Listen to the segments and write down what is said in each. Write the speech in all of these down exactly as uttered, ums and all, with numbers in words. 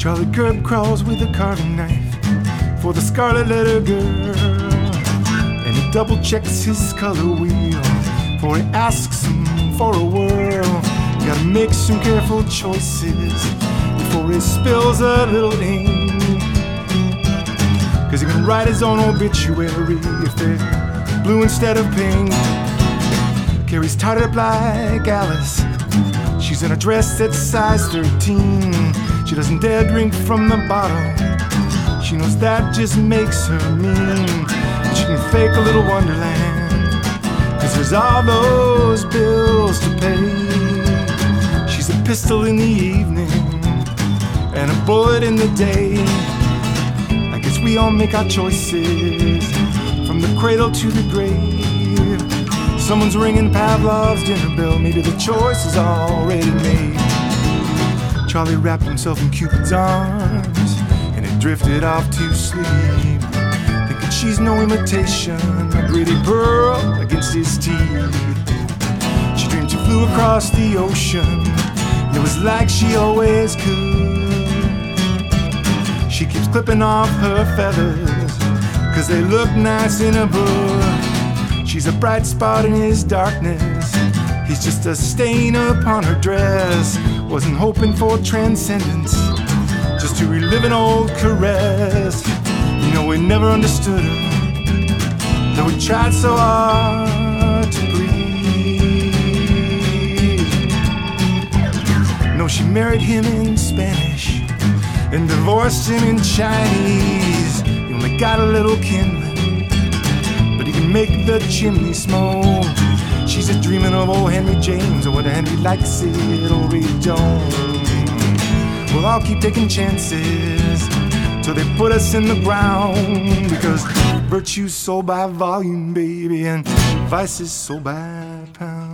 Charlie curb crawls with a carving knife for the scarlet letter girl, and he double checks his color wheel before he asks him for a whirl. Gotta make some careful choices before he spills a little ink, 'cause he can write his own obituary if they're blue instead of pink. Carrie's tied up like Alice. She's in a dress that's size thirteen. She doesn't dare drink from the bottle. She knows that just makes her mean. But she can fake a little wonderland, 'cause there's all those bills to pay. She's a pistol in the evening and a bullet in the day. I guess we all make our choices from the cradle to the grave. Someone's ringing Pavlov's dinner bell. Maybe the choice is already made. Charlie wrapped himself in Cupid's arms and it drifted off to sleep, thinking she's no imitation, a pretty pearl against his teeth. She dreamed she flew across the ocean. It was like she always could. She keeps clipping off her feathers 'cause they look nice in a book. She's a bright spot in his darkness. He's just a stain upon her dress. Wasn't hoping for transcendence, just to relive an old caress. You know, we never understood her, though we tried so hard to breathe. No, she married him in Spanish and divorced him in Chinese. He only got a little kindling, but he can make the chimney smoke. She's a dreaming of old Henry James, or whether Henry likes it or he don't. We'll all keep taking chances till they put us in the ground, because virtue's sold by volume, baby, and vice is sold by pound.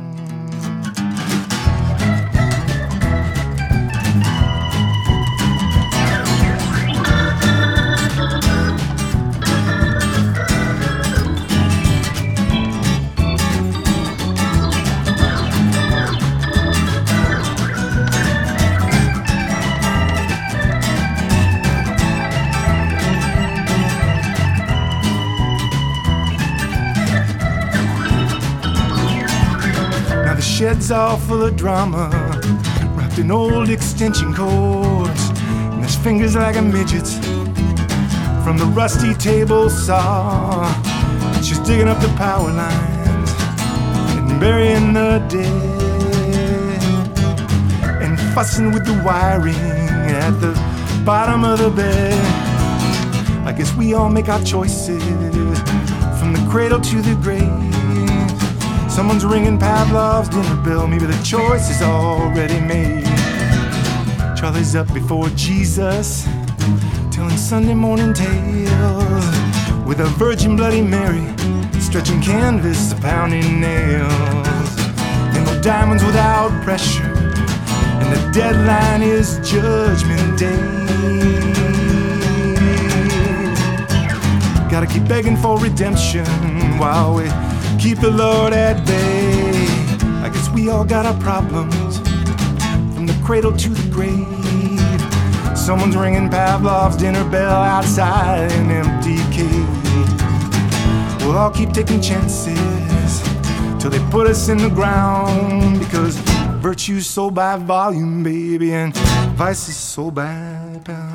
Shed's all full of drama, wrapped in old extension cords, and his fingers like a midget's from the rusty table saw. She's digging up the power lines and burying the dead, and fussing with the wiring at the bottom of the bed. I guess we all make our choices from the cradle to the grave. Someone's ringing Pavlov's dinner bell. Maybe the choice is already made. Charlie's up before Jesus, telling Sunday morning tales with a Virgin Bloody Mary, stretching canvas, pounding nails. And no diamonds without pressure, and the deadline is Judgment Day. Gotta keep begging for redemption while we keep the Lord at bay. I guess we all got our problems from the cradle to the grave. Someone's ringing Pavlov's dinner bell outside an empty cage. We'll all keep taking chances till they put us in the ground, because virtue's sold by volume, baby, and vice is sold by pound.